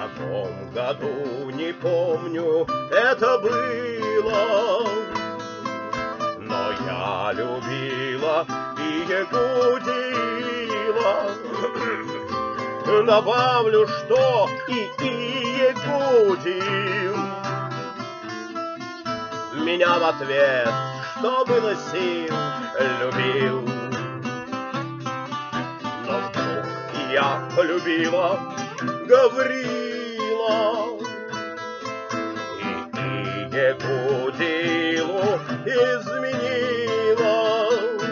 каком году, не помню, это было, но я любила и ягудила. Добавлю, что и ягудил. Меня в ответ, что было сил, любил. Но вдруг я полюбила Гаврила. И ягудилу изменила.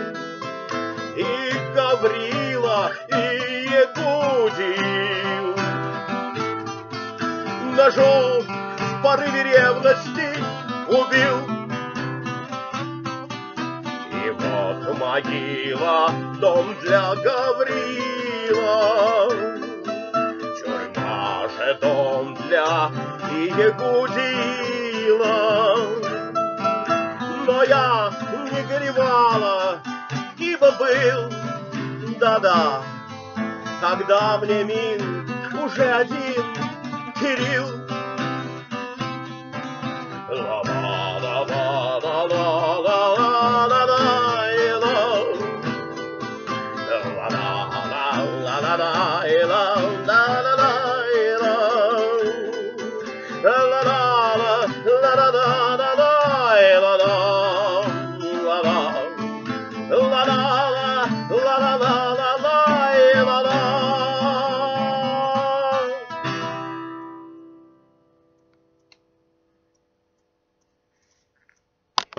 И Гаврила, и ягудил. Ножом в порыве ревности убил. И вот могила, дом для Гаврила. Тюрьма же дом для ягудила. Но я не горевала, ибо был, да-да, когда мне мил уже один Кирилл. La la la la la la.